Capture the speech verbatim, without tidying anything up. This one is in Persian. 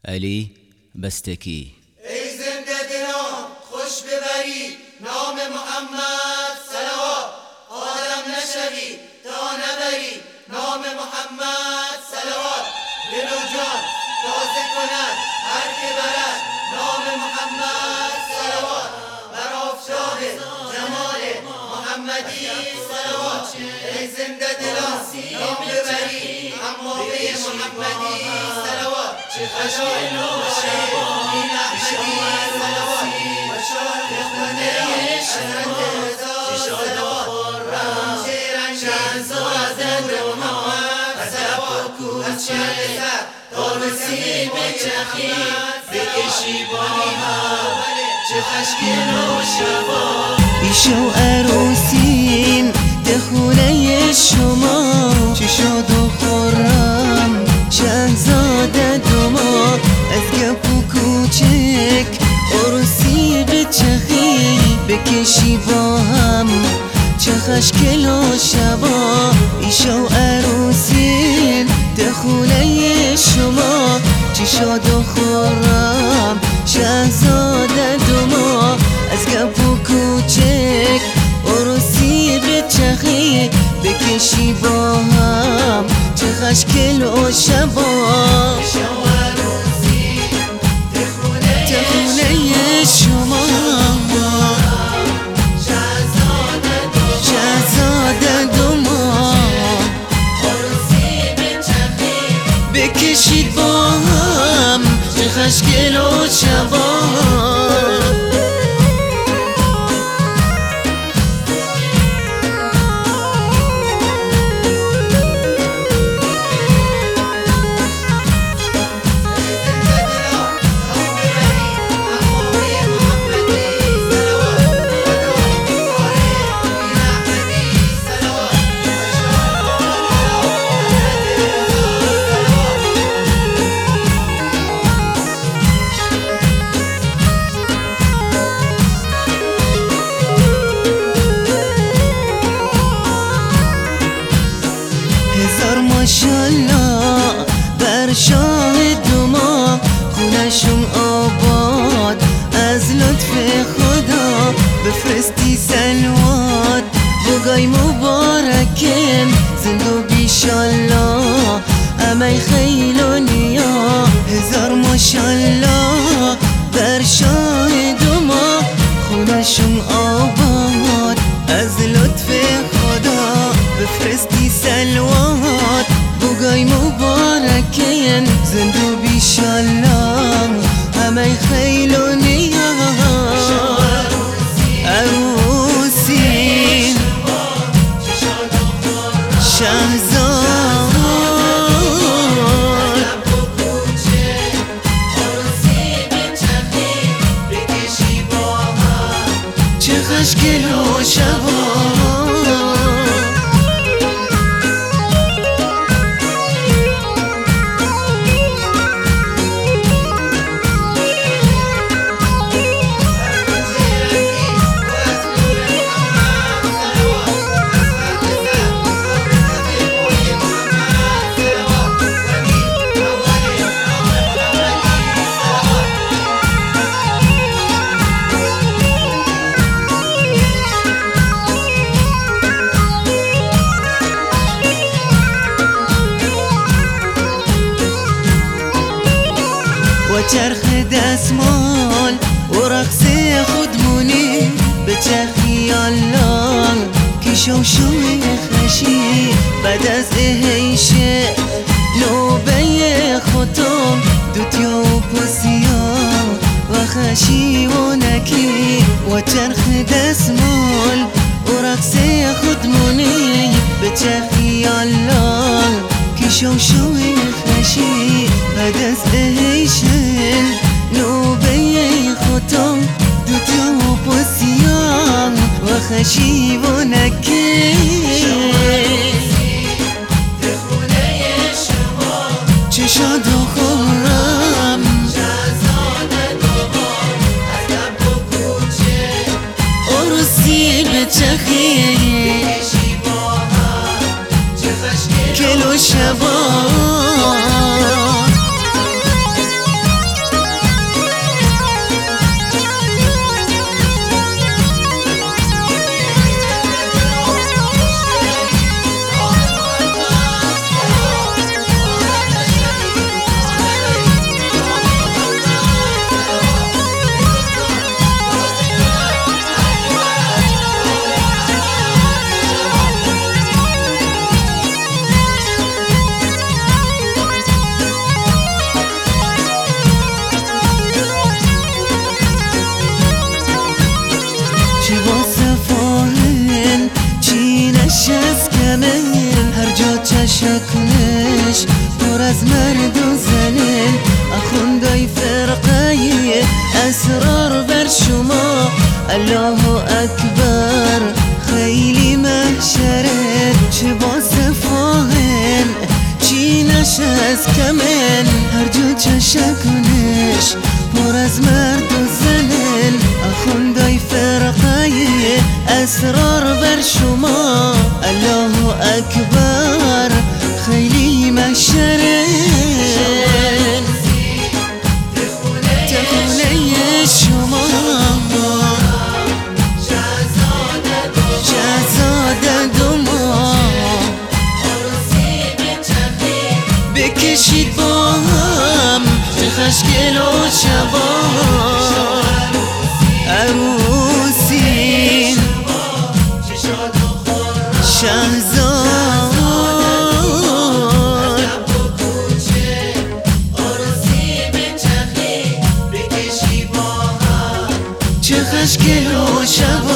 علی بستکی. ای زنده دلان خوش ببری نام محمد صلوات، آدم نشوی تا نبری نام محمد صلوات. دل و جان تازه کند هر که برد نام محمد صلوات، بر آفتاب جمال محمدی صلوات. ای زنده دلان نام ببری اما به محمدی صلوات. اشاره این احمدی صلوات، اشاره خونه حضرت رضا صلوات. چند زادند محمد صلوات، از چند سر تا رسی بچخی بکشی با هم چه خشکین و شبا. بیشو عروسین ده خونه شما، چه شاد و خورم شهزاده دوما. از گپ و کوچک عروسی بچخی بکشی با هم چه خشکل و شبا. بیشو عروسین ده خونه شما، چه شاد و خورم شهزاده دوما. از گپ و کوچک عروسی بچخی بکشی با هم چه خشکل و شبا. دخونه شما شهزاده دوما، بکشید با هم چه خشکل و شبا. هزار ماشالله بر شاهد ما، خونشون آباد از لطف خدا. بفرستی سلوات بگای مبارکن زندو بیشالله امی خیل و نیا. هزار ماشالله بر شاهد ما، خونشون آباد از لطف خدا. بفرستی سلوات بگای مبارکن زندو بیشالله همه خیل و نیا. عروسین شهزاد چه خشکل و شبا. و چرخ دستمال و رقص خودمونی به چرخی الله که شوشوی خشی. بعد از اهیشه نوبه خودم دوتیا و پسیا و خشی و نکی. و چرخ دستمال و رقص خودمونی به چرخی الله که شوشوی خشی. بعد از اهیشن نوبه خودم دوتیا و پسیا و خشی و نکی. چه شاد و خورم عروسی بچخی کل و شبا. شکنش پر از مرد و زنن اخوندای فرقه اسرار بر شما الله اکبر خیلی محشره چه با صفاهن چی نش از کمن هر جو چشکنش پر از مرد و زنن اخوندای فرقه اسرار بر شما الله اکبر خیلی محشره تخونه شما شهزاده دو ما بکشید با هم چه خشکل و شبا عروسی شهزاد چه خشکل و شبا